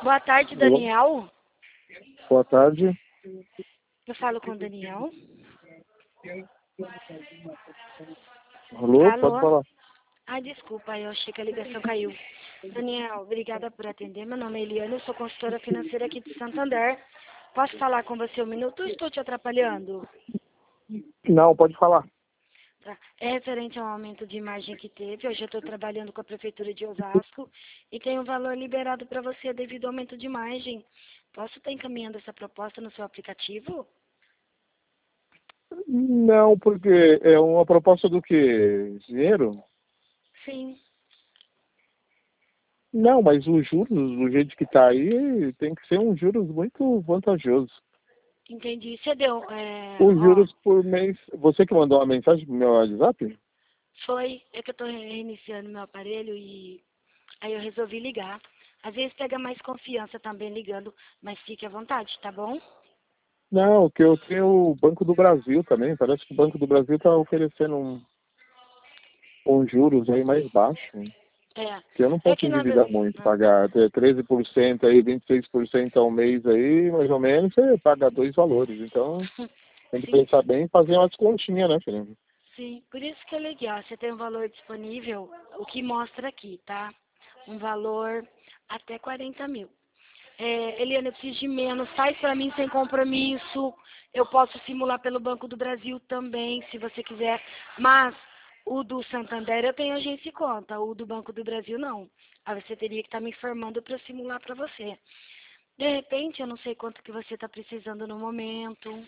Boa tarde, Alô? Daniel. Boa tarde. Eu falo com o Daniel. Alô, pode Alô? falar. Desculpa, eu achei que a ligação caiu. Daniel, obrigada por atender. Meu nome é Eliana, eu sou consultora financeira aqui de Santander. Posso falar com você um minuto ou estou te atrapalhando? Não, pode falar. Tá. É referente ao aumento de imagem que teve. Hoje eu estou trabalhando com a Prefeitura de Osasco e tem um valor liberado para você devido ao aumento de imagem. Posso estar encaminhando essa proposta no seu aplicativo? Não, porque é uma proposta do quê? Dinheiro? Sim. Não, mas os juros, do jeito que está aí, tem que ser um juros muito vantajoso. Entendi. Você deu, Os juros por mês... Você que mandou uma mensagem pro meu WhatsApp? é que eu estou reiniciando meu aparelho e aí eu resolvi ligar. Às vezes pega mais confiança também ligando, mas fique à vontade, tá bom? Não, que eu tenho o Banco do Brasil também. Parece que o Banco do Brasil está oferecendo um juros aí mais baixo. Que eu não É posso que na endividar verdade... muito, pagar até 13% aí, 26% ao mês aí, mais ou menos, você paga dois valores. Então, tem que Sim, pensar bem e fazer umas continhas, né, Felipe? sim, por isso que é legal. Você tem um valor disponível, o que mostra aqui, tá? Um valor até 40 mil. Eliana, eu preciso de menos, faz pra mim sem compromisso. Eu posso simular pelo Banco do Brasil também, se você quiser. Mas o do Santander eu tenho agência e conta, o do Banco do Brasil não. Aí você teria que estar me informando para eu simular para você. De repente, eu não sei quanto que você está precisando no momento.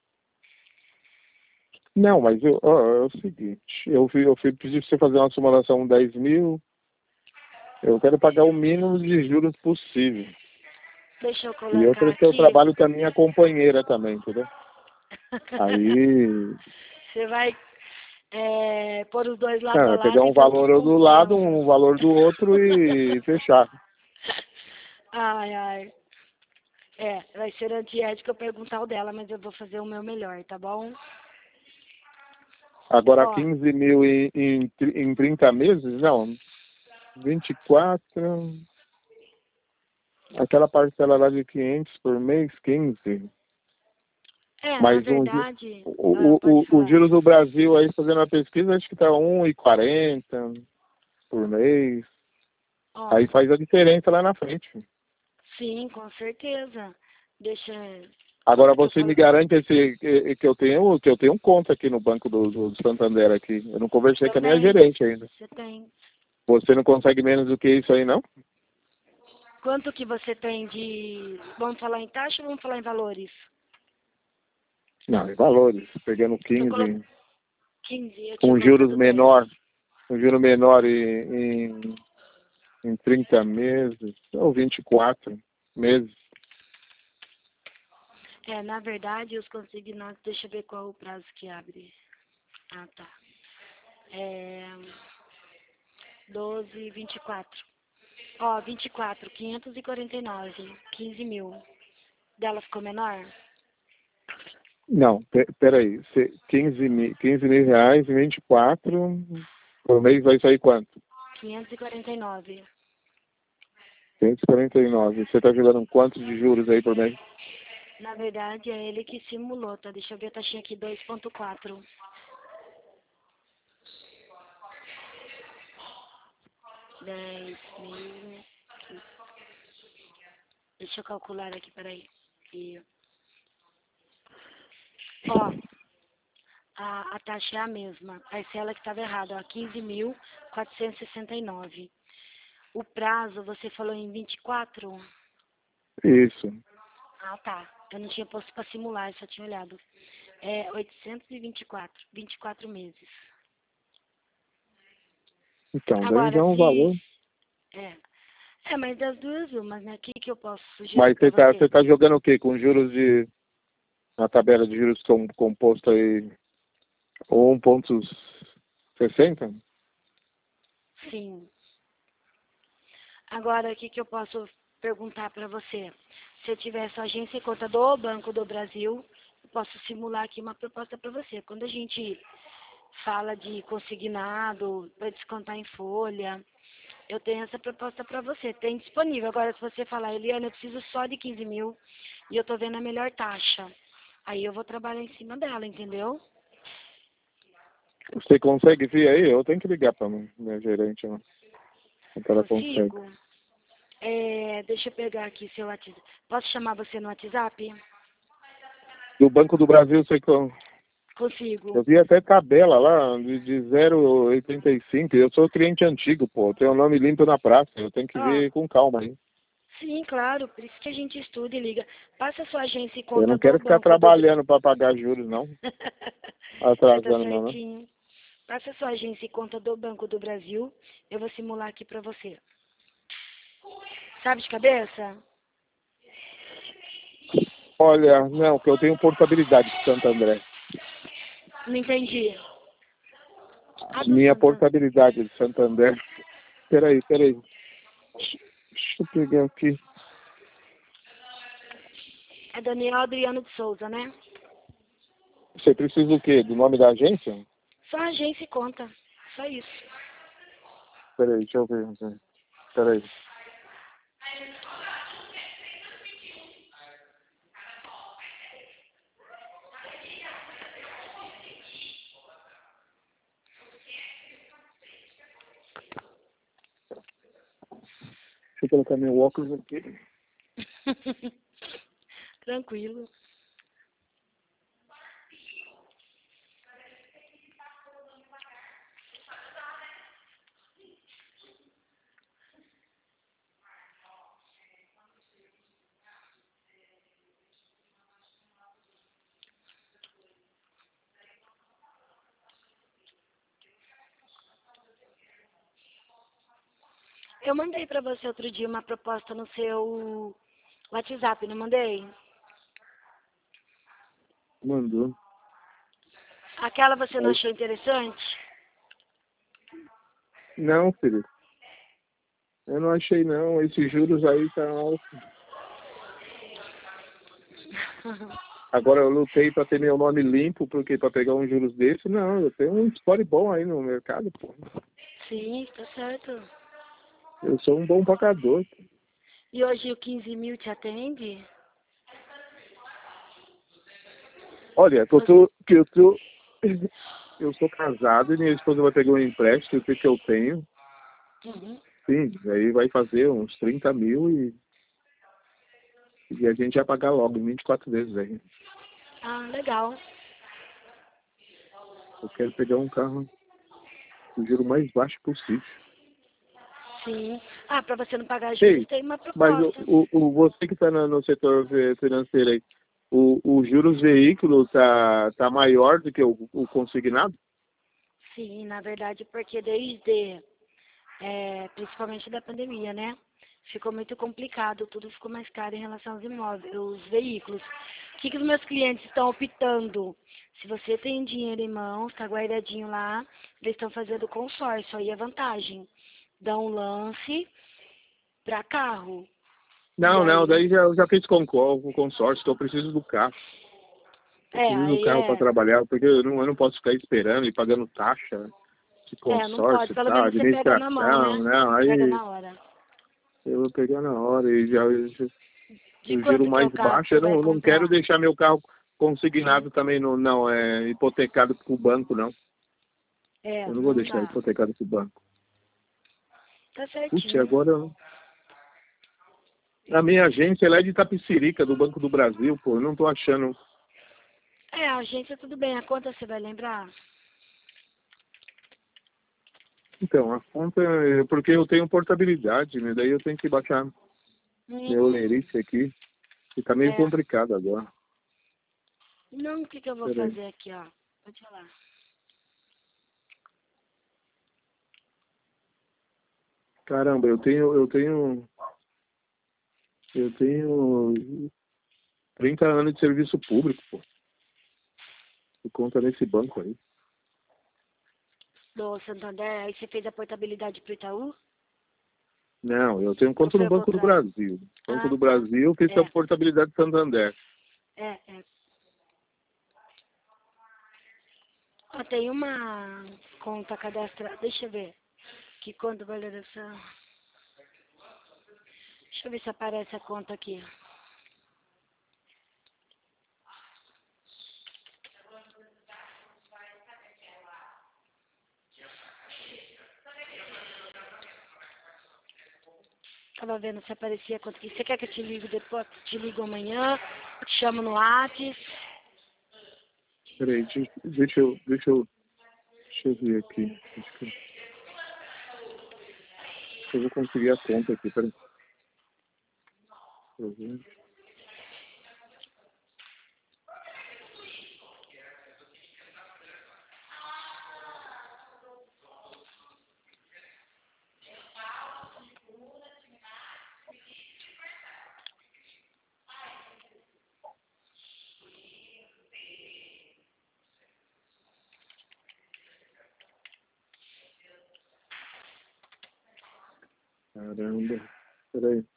Não, mas é o seguinte, pedi pra você fazer uma simulação 10 mil, eu quero pagar o mínimo de juros possível. Deixa eu E colocar outra é que eu aqui. trabalho com a minha companheira também, entendeu? Aí, Você vai pôr os dois lado a pegar lado e um ver o que valor do lado, compensa. um valor do outro e fechar. Ai, ai. Vai ser antiético eu perguntar o dela, mas eu vou fazer o meu melhor, tá bom? Agora Ó, 15 mil em 30 meses? Não, 24. Aquela parcela lá de 500 por mês, 15. na Mas verdade, pode o falar. juros do Brasil, aí fazendo a pesquisa, acho que está 1,40 por mês. Ó, Aí faz a diferença lá na frente. sim, com certeza. Deixa. Agora Aqui eu você me colo... garante que eu tenho conta aqui no Banco do Santander aqui. Eu não conversei com a minha Também, gerente ainda. você tem. Você não consegue menos do que isso aí, não? Quanto que você tem de. Vamos falar em taxa ou vamos falar em valores? Não, em valores. Pegando Se eu coloco 15, 15, eu tinha com juros colocado 10. menor, um juro menor em 30 meses, ou 24 meses. Na verdade, os consignados, deixa eu ver qual o prazo que abre. Ah, tá. É, 12, 24. Ó, 24, 549, 15 mil. Dela ficou menor? Não, peraí. 15 mil reais, 24 por mês vai sair quanto? 549. 149. Você está jogando quanto de juros aí por mês? Na verdade, é ele que simulou, tá? Deixa eu ver a taxinha aqui, 2,4. 10 mil. Deixa eu calcular aqui, peraí. Ó, a taxa é a mesma. A parcela que estava errada, ó, 15.469. O prazo, você falou em 24? Isso. Ah, tá. Eu não tinha posto para simular, eu só tinha olhado. 824 meses. Então, daí Agora, dá um se... valor. É, mas das duas umas, né? O que eu posso sugerir Mas para você você? tá jogando o quê? Com juros na tabela de juros composto aí 1,60? Sim. Agora, o que eu posso perguntar para você? Se eu tivesse agência e conta do Banco do Brasil, eu posso simular aqui uma proposta para você. Quando a gente fala de consignado, para descontar em folha, eu tenho essa proposta para você. Tem disponível. Agora, se você falar, Eliana, eu preciso só de 15 mil e eu tô vendo a melhor taxa. Aí eu vou trabalhar em cima dela, entendeu? Você consegue vir aí? Eu tenho que ligar para minha gerente, né? Se ela consegue. Consigo. Deixa eu pegar aqui seu WhatsApp. Posso chamar você no WhatsApp? Do Banco do Brasil, sei que Consigo. eu vi até tabela lá de 0,85. Eu sou cliente antigo, pô. Tenho o nome limpo na praça. Eu tenho que Ó, ver com calma aí. sim, claro. Por isso que a gente estuda e liga. Passa a sua agência e Eu conta não do quero ficar banco do... trabalhando para pagar juros, não. Você tá Atrasando, não, né? certinho. Passa a sua agência e conta do Banco do Brasil. Eu vou simular aqui pra você. Sabe de cabeça? Olha, não, que eu tenho portabilidade de Santo André. Não entendi. A do Minha Santander. portabilidade de Santo André. Peraí. Deixa eu pegar aqui. É Daniel Adriano de Souza, né? Você precisa do quê? Do nome da agência? Só a agência e conta. Só isso. Peraí, deixa eu ver. Peraí. Deixa eu colocar meu óculos aqui. Tranquilo. Eu mandei pra você outro dia uma proposta no seu WhatsApp, não mandei? Mandou. Aquela você não Aí- achou interessante? Não, filho. Eu não achei, não. Esses juros aí tá alto. Agora eu lutei para ter meu nome limpo, porque para pegar uns juros desse, não. Eu tenho um score bom aí no mercado, pô. Sim, tá certo. Eu sou um bom pagador. E hoje o 15 mil te atende? Olha, eu sou casado e minha esposa vai pegar um empréstimo, o que eu tenho. Uhum. Sim, aí vai fazer uns 30 mil e a gente vai pagar logo, 24 vezes aí. Ah, legal. Eu quero pegar um carro com o juro mais baixo possível. Sim. Ah, pra você não pagar juros, Ei, tem uma mas proposta. você que está no setor financeiro aí, o juros veículo tá maior do que o consignado? Sim, na verdade, porque desde, principalmente da pandemia, né? Ficou muito complicado, tudo ficou mais caro em relação aos imóveis, os veículos. O que os meus clientes estão optando? Se você tem dinheiro em mãos, está guardadinho lá, eles estão fazendo consórcio, aí é vantagem. Dá um lance para carro. E Não, aí, daí eu já fiz com o consórcio, que eu preciso do carro. Eu preciso do aí carro para trabalhar, porque eu não posso ficar esperando e pagando taxa de não pode, consórcio, pelo tá? menos você pega na mão, Administração, né? não, Pega aí na hora. eu vou pegar na hora e já De o giro quanto que é o mais carro que baixo, você eu vai não quero comprar? deixar meu carro consignado também, não, hipotecado com o banco, não. Eu não vou Não deixar dá. hipotecado com o banco. Tá Putz, certinho. agora a minha agência ela é de Itapecerica, do Banco do Brasil, pô, eu não tô achando. A agência tudo bem. A conta você vai lembrar? Então, a conta é porque eu tenho portabilidade, né? Daí eu tenho que baixar meu Hum, lerite aqui, que tá meio é. complicado agora. Não, o que que eu vou Peraí. fazer aqui, ó? Pode falar. Caramba, eu tenho 30 anos de serviço público, pô. Por conta nesse banco aí. Do Santander, aí você fez a portabilidade pro Itaú? Não, eu tenho Ou conta foi no o Banco do contrário? Brasil. Banco Ah, do tá. Brasil, eu fiz a É, portabilidade de Santander. é. Ó, tem uma conta cadastrada. Deixa eu ver. Que conta valoração? Deixa eu ver se aparece a conta aqui. Tava vendo se aparecia a conta aqui. Você quer que eu te ligue depois? Te ligo amanhã? Te chamo no WhatsApp? Peraí, deixa eu ver aqui. Acho que eu vou conseguir a conta aqui, peraí. Deixa eu ver. Caramba, peraí.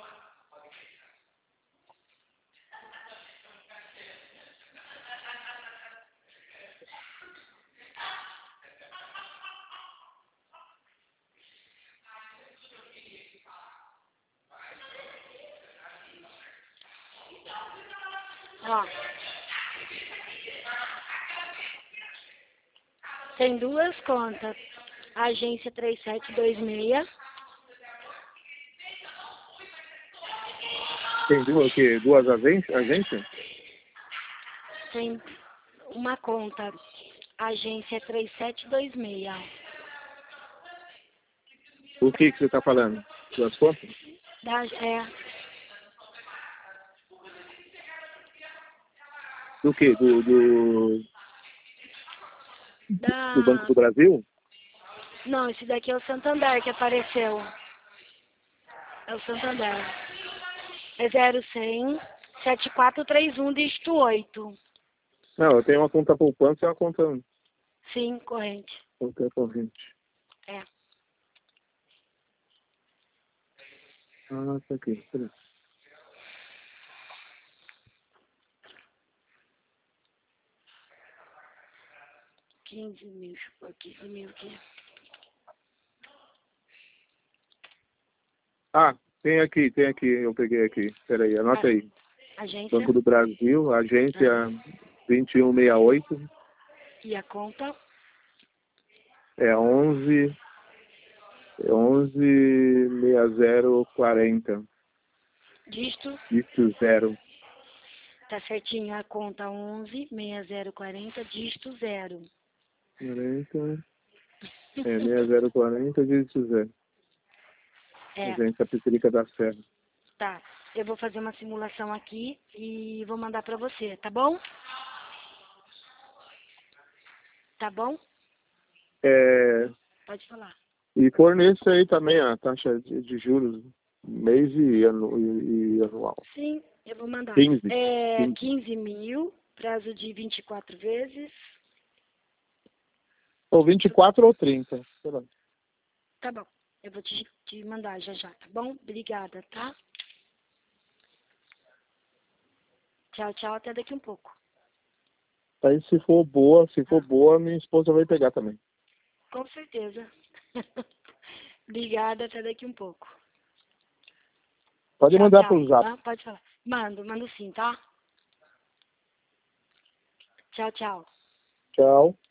Ó. Tem duas contas. Agência 3726. Tem duas, o quê? Duas agências? Tem uma conta. Agência 3726. O que você está falando? Duas contas? Do quê? Do Banco do Brasil? Não, esse daqui é o Santander que apareceu. É o Santander. É 0100 7431 dígito 8. Não, eu tenho uma conta poupança e uma conta Sim, corrente. corrente. É. Ah, tá aqui. Peraí. 15 mil, deixa eu pôr 15 mil aqui. Ah, tem aqui, eu peguei aqui. Peraí, anota aí. Agência. Banco do Brasil, agência 2168. E a conta? É 116040. Dígito? Dígito 0. Tá certinho, a conta 116040, dígito 0. 40. 6040, dígito 0. É. Agência Petrícia da Serra. Tá. Eu vou fazer uma simulação aqui e vou mandar pra você, tá bom? Tá bom? Pode falar. E forneço aí também a taxa de juros mês e anual. Sim, eu vou mandar. 15. 15 mil, prazo de 24 vezes. Ou 24 ou 30. Sei lá. Tá bom. Eu vou te mandar já, tá bom? Obrigada, tá? Tchau, tchau, até daqui um pouco. Aí se for boa, minha esposa vai pegar também. Com certeza. Obrigada, até daqui um pouco. Pode mandar pro zap. Ah, pode falar. Mando sim, tá? Tchau, tchau. Tchau.